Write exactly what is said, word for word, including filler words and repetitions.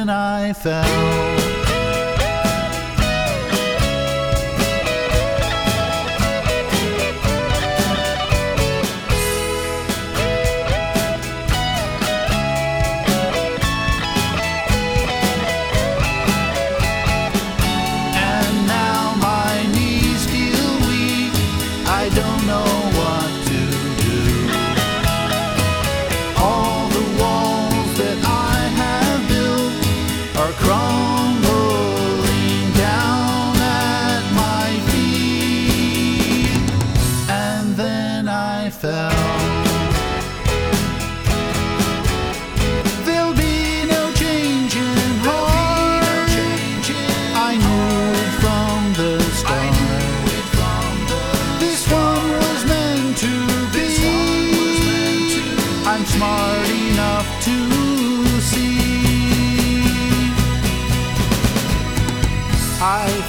then I fell. I don't know what to do. All the walls that I have built are crumbling down at my feet. And then I fell. There'll be no change in heart. I knew it from the start. I'm smart enough to see. I